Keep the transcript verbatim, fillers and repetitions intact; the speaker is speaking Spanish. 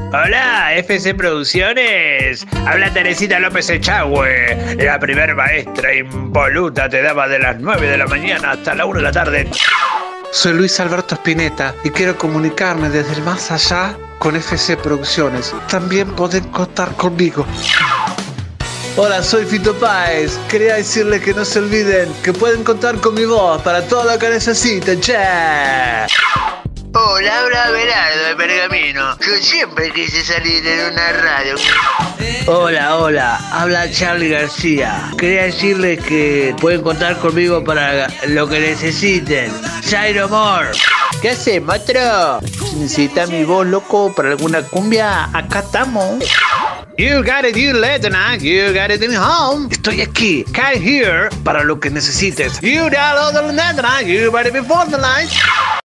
Hola, F C Producciones. Habla Teresita López Echagüe. La primer maestra impoluta te daba de las nueve de la mañana hasta la una de la tarde. Soy Luis Alberto Spinetta y quiero comunicarme desde el más allá con F C Producciones. También pueden contar conmigo. Hola, soy Fito Páez. Quería decirles que no se olviden que pueden contar con mi voz para todo lo que necesiten. ¡Che! Hola, habla Berardo de Pergamino. Yo siempre quise salir en una radio. Hola, hola, habla Charlie García. Quería decirles que pueden contar conmigo para lo que necesiten. Jairo More. ¿Qué haces, maestro? Si necesitas mi voz, loco, para alguna cumbia, acá estamos. You got it, you let tonight, you got it in home. Estoy aquí, right here, para lo que necesites. You got it, you got it before the night.